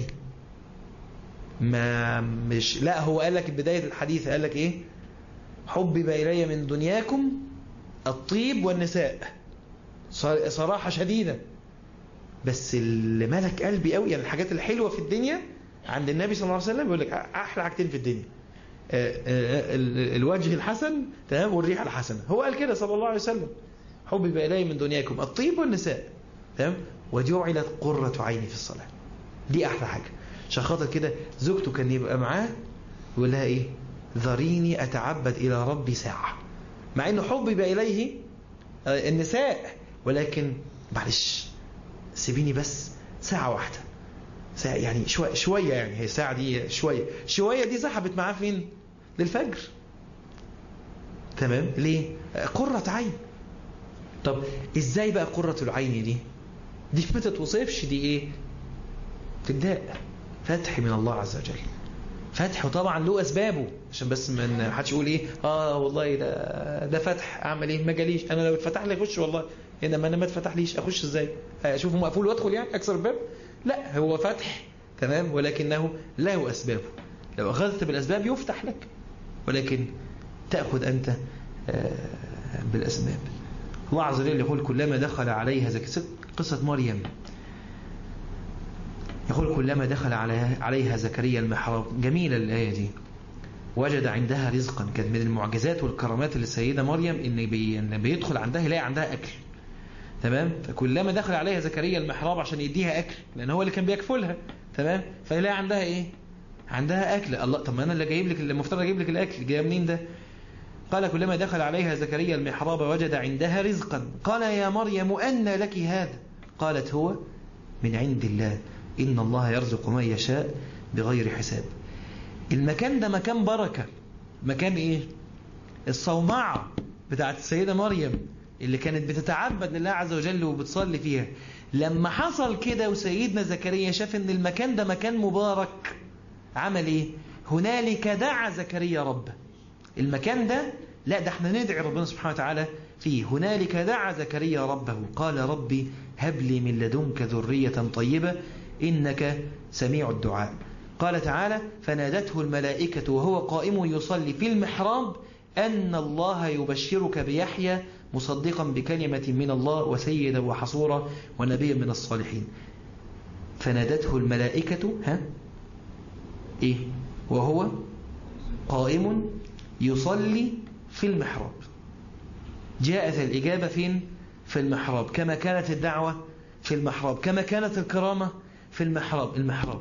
ما مش لا، هو قال لك بداية الحديث قال لك ايه، حبب إلي من دنياكم الطيب والنساء. صراحة شديدة، بس اللي ملك قلبي قوي، يعني الحاجات الحلوة في الدنيا عند النبي صلى الله عليه وسلم بيقول لك احلى حاجتين في الدنيا، الوجه الحسن تمام والريحة الحسنة. هو قال كده صلى الله عليه وسلم، حبب إلي من دنياكم الطيب والنساء تمام وجعلت قرة عيني في الصلاة. دي أحلى حاجة. عشان خاطر كده زوجته كان يبقى معاه يقول لها إيه، ذريني أتعبد إلى ربي ساعة، مع إنه حبب إليه النساء، ولكن معلش سيبيني بس ساعة واحدة، ساعة يعني شوية شوية، يعني هي ساعة دي شوية شوية دي سحبت معاه فين؟ للفجر. تمام، ليه؟ قرة عين. طب ازاي بقى قرة العين دي؟ دي ما تتوصفش، دي ايه؟ ابتداء فتح من الله عز وجل، فتح، وطبعا له اسبابه، عشان بس ما حدش يقول ايه اه والله ده ده فتح، اعمل ايه؟ ما جاليش، انا لو اتفتح لي اخش، والله انما انا ما اتفتحليش اخش ازاي؟ اشوفه مقفول وادخل يعني اكسر الباب؟ لا، هو فتح تمام، ولكنه له اسبابه، لو اخذت بالاسباب يفتح لك، ولكن تاخذ انت بالاسباب. الله عز وجل يقول كلما دخل عليها زكريا، قصة مريم، يقول كلما دخل عليها زكريا المحراب. جميلة الآية دي. وجد عندها رزقا. كانت من المعجزات والكرامات للسيدة مريم إن بيدخل عندها يلاقي عندها أكل. تمام، فكلما دخل عليها زكريا المحراب عشان يديها أكل، لأن هو اللي كان بيكفلها، تمام، فيلاقي عندها إيه؟ عندها أكل. الله، طب ما أنا اللي جايب لك، المفترض أجيب لك الأكل، جاي منين ده؟ قال كلما دخل عليها زكريا المحراب وجد عندها رزقا قال يا مريم أنى لك هذا؟ قالت هو من عند الله إن الله يرزق من يشاء بغير حساب. المكان ده مكان بركة، مكان إيه؟ الصومعة بتاعت السيدة مريم اللي كانت بتتعبد لله عز وجل وبتصلي فيها. لما حصل كده وسيدنا زكريا شاف ان المكان ده مكان مبارك، عمل ايه؟ هنالك دعا زكريا ربه. المكان ده لا، ده احنا ندعي ربنا سبحانه وتعالى فيه. هنالك دعا زكريا ربه قال ربي هب لي من لدنك ذرية طيبة إنك سميع الدعاء. قال تعالى فنادته الملائكة وهو قائم يصلي في المحراب أن الله يبشرك بيحيى مصدقا بكلمة من الله وسيدا وحصورا ونبيا من الصالحين. فنادته الملائكة ها إيه وهو قائم يصلي في المحراب. جاءت الإجابة فين؟ في المحراب. كما كانت الدعوة في المحراب، كما كانت الكرامة في المحراب. المحراب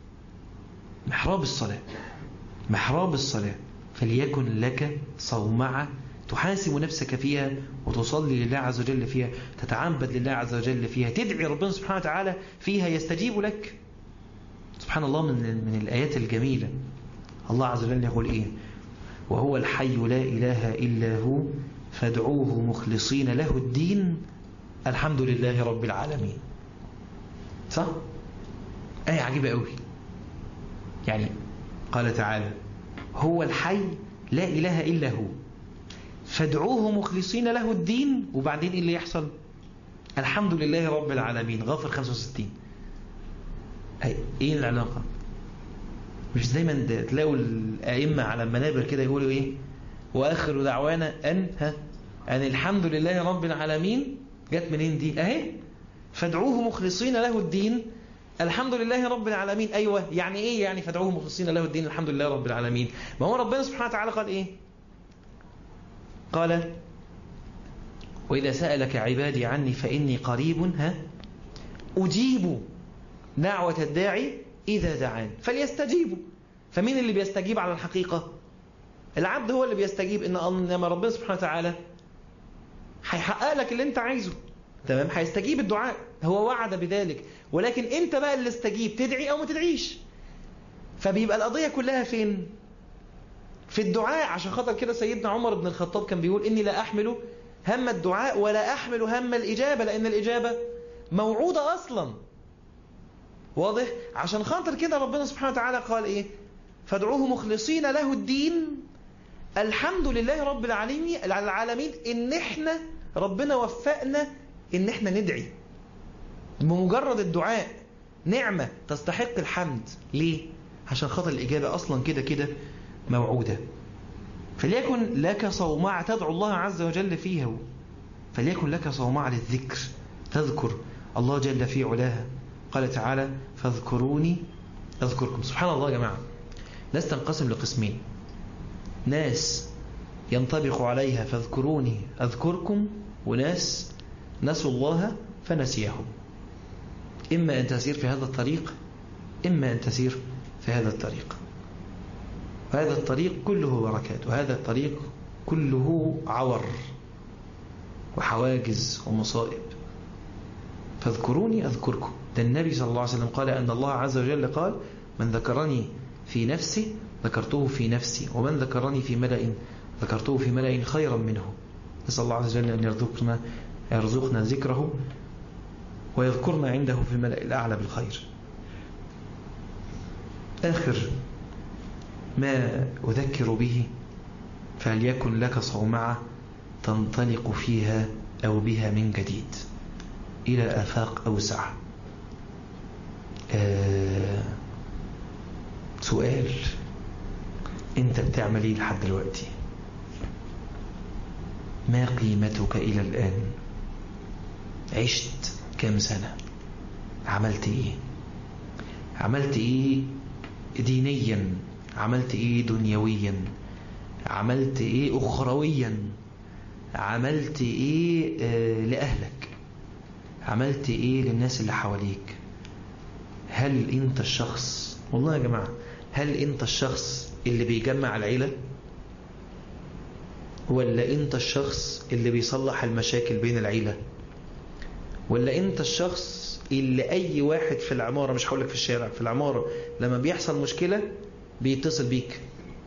محراب الصلاة، محراب الصلاة. فليكن لك صومعة تحاسب نفسك فيها وتصلي لله عز وجل فيها، تتعبد لله عز وجل فيها، تدعي ربنا سبحانه وتعالى فيها يستجيب لك. سبحان الله، من من الآيات الجميلة. الله عز وجل يقول إيه؟ وهو الحي لا إله إلا هو فادعوه مخلصين له الدين الحمد لله رب العالمين. صح؟ آية عجيبة قوي. يعني قال تعالى هو الحي لا إله إلا هو فادعوه مخلصين له الدين، وبعدين إيه اللي يحصل؟ الحمد لله رب العالمين. غافر خمسة وستين. إيه العلاقة؟ مش دايما تلاقوا الأئمة على المنابر كده يقولوا إيه؟ وآخر دعوانا أن ها أن الحمد لله رب العالمين. جت منين دي؟ أهي فادعوه مخلصين له الدين الحمد لله رب العالمين. أيوة، يعني إيه يعني فادعوه مخلصين له الدين الحمد لله رب العالمين؟ ما هو ربنا سبحانه وتعالى قال إيه؟ قال وإذا سألك عبادي عني فإني قريب ها أجيب دعوة الداعي إذا دعان فليستجيبوا. فمين اللي بيستجيب على الحقيقة؟ العبد هو اللي بيستجيب. إنما ربنا سبحانه وتعالى هيحقق لك اللي انت عايزه، تمام، هيستجيب الدعاء، هو وعد بذلك، ولكن انت بقى اللي استجيب، تدعي او ما تدعيش. فبيبقى القضية كلها فين؟ في الدعاء. عشان خاطر كده سيدنا عمر بن الخطاب كان بيقول إني لا أحمل هم الدعاء ولا أحمل هم الإجابة، لأن الإجابة موعودة أصلا. واضح؟ عشان خاطر كده ربنا سبحانه وتعالى قال إيه؟ فادعوه مخلصين له الدين الحمد لله رب العالمين العالمين إن إحنا ربنا وفقنا إن إحنا ندعي. بمجرد الدعاء نعمة تستحق الحمد. ليه؟ عشان خاطر الإجابة أصلا كده كده موعودة. فليكن لك صومعة تدعو الله عز وجل فيها، فليكن لك صومعة للذكر تذكر الله جل في علاها. قال تعالى فاذكروني أذكركم. سبحان الله يا جماعة، ناس تنقسم لقسمين: ناس ينطبق عليها فاذكروني أذكركم، وناس نسوا الله فنسيهم. إما أن تسير في هذا الطريق، إما أن تسير في هذا الطريق. وهذا الطريق كله بركات، وهذا الطريق كله عور وحواجز ومصائب. فاذكروني أذكركم. ده النبي صلى الله عليه وسلم قال أن الله عز وجل قال من ذكرني في نفسي ذكرته في نفسي، ومن ذكرني في ملأ ذكرته في ملأ خيرا منه. نسأل الله عز وجل أن يرزقنا يرزقنا ذكره ويذكرنا عنده في الملأ الأعلى بالخير. آخر ما أذكر به: فليكن لك صومعة تنطلق فيها أو بها من جديد إلى آفاق أوسع. آه سؤال: أنت بتعمل إيه لحد دلوقتي؟ ما قيمتك إلى الآن؟ عشت كم سنة؟ عملت إيه؟ عملت إيه دينيا؟ عملت إيه دنيويا؟ عملت إيه أخرويا؟ عملت إيه آه لأهلك؟ عملت إيه للناس اللي حواليك؟ هل أنت الشخص، والله يا جماعة، هل أنت الشخص اللي بيجمع العيلة؟ ولا أنت الشخص اللي بيصلح المشاكل بين العيلة؟ ولا أنت الشخص اللي أي واحد في العمارة، مش هقولك في الشارع، في العمارة لما بيحصل مشكلة بيتصل بيك؟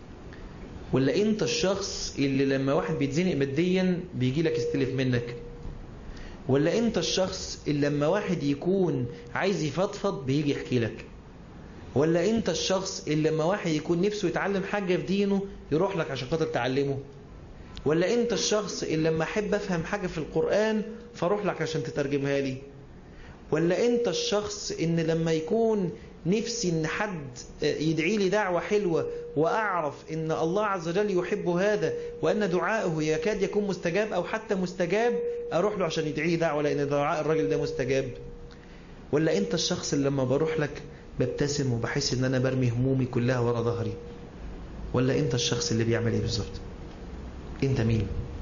ولا أنت الشخص اللي لما واحد بيتزنق ماديا بيجي لك يستلف منك؟ ولا أنت الشخص اللي لما واحد يكون عايز يفضفض بيجي يحكي لك؟ ولا أنت الشخص اللي لما واحد يكون نفسه يتعلم حاجة في دينه يروح لك عشان خاطر تعلمه؟ ولا أنت الشخص اللي لما أحب أفهم حاجة في القرآن فاروح لك عشان تترجمها لي؟ ولا أنت الشخص إن لما يكون نفسي إن حد يدعي لي دعوة حلوة وأعرف إن الله عز وجل يحب هذا وأن دعاءه يكاد يكون مستجاب أو حتى مستجاب أروح له عشان يدعي لي دعوة لأن دعاء الراجل ده مستجاب؟ ولا أنت الشخص اللي لما بروح لك ببتسم وبحس إن أنا برمي همومي كلها ورا ظهري؟ ولا أنت الشخص اللي بيعمل إيه بالظبط؟ أنت مين؟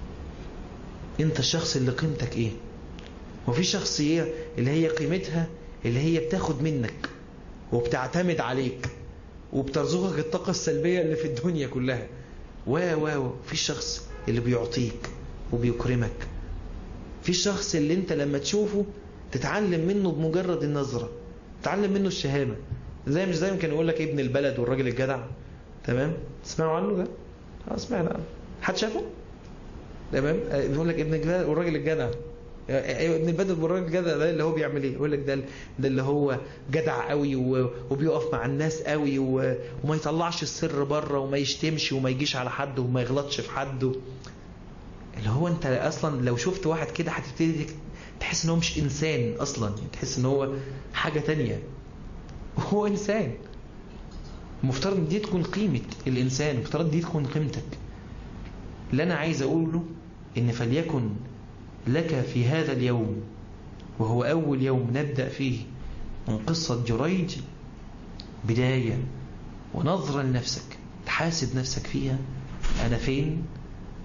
أنت الشخص اللي قيمتك إيه؟ وفي شخصية اللي هي قيمتها اللي هي بتاخد منك وبتعتمد عليك وبترزقك الطاقة السلبية اللي في الدنيا كلها. و و في الشخص اللي بيعطيك وبيكرمك. في الشخص اللي انت لما تشوفه تتعلم منه بمجرد النظرة، تتعلم منه الشهامة. زي مش زي ما كان يقول لك ابن البلد والراجل الجدع، تمام؟ تسمعوا عنه ده؟ اه سمعنا عنه. حد شافه؟ تمام؟ بيقول لك ابن البلد والراجل الجدع. ايوه ابن البلد والراجل الجدع ده اللي هو بيعمل ايه؟ يقول لك ده ده اللي هو جدع قوي وبيقف مع الناس قوي وما يطلعش السر بره وما يشتمش وما يجيش على حد وما يغلطش في حد. اللي هو انت اصلا لو شفت واحد كده هتبتدي تحس ان هو مش انسان اصلا، تحس ان هو حاجة تانية. هو انسان. مفترض ان دي تكون قيمة الانسان، مفترض دي تكون قيمتك. اللي انا عايز اقوله ان فليكن لك في هذا اليوم، وهو أول يوم نبدأ فيه من قصة جريج، بداية ونظرة لنفسك، تحاسب نفسك فيها أنا فين،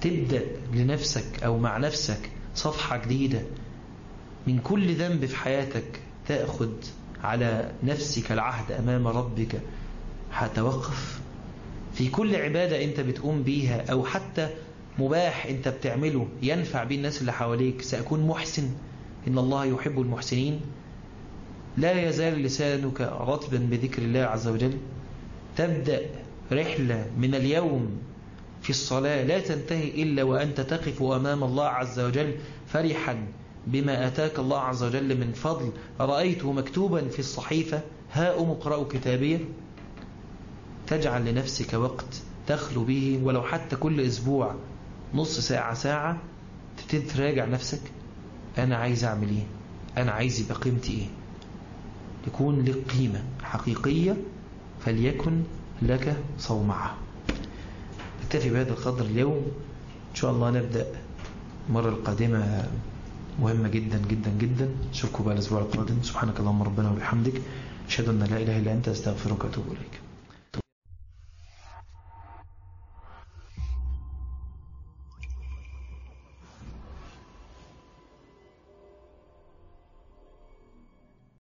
تبدأ لنفسك أو مع نفسك صفحة جديدة من كل ذنب في حياتك، تأخذ على نفسك العهد أمام ربك، هتوقف في كل عبادة أنت بتقوم بيها أو حتى مباح أنت بتعمله ينفع بيه الناس اللي حواليك، سأكون محسن، إن الله يحب المحسنين. لا يزال لسانك رطبا بذكر الله عز وجل. تبدأ رحلة من اليوم في الصلاة لا تنتهي إلا وأنت تقف أمام الله عز وجل فرحا بما أتاك الله عز وجل من فضل، رأيته مكتوبا في الصحيفة هاؤم اقرأوا كتابية. تجعل لنفسك وقت تخلو به ولو حتى كل أسبوع نص ساعة ساعة، تبتدي تراجع نفسك، أنا عايز أعمل إيه، أنا عايز يبقى قيمتي إيه، يكون لك قيمة حقيقية، فليكن لك صومعة. نكتفي بهذا القدر اليوم، إن شاء الله نبدأ المرة القادمة مهمة جدا جدا جدا. أشوفكم بقى الأسبوع القادم. سبحانك اللهم ربنا وبحمدك، أشهد أن لا إله إلا أنت، أستغفرك وأتوب إليك.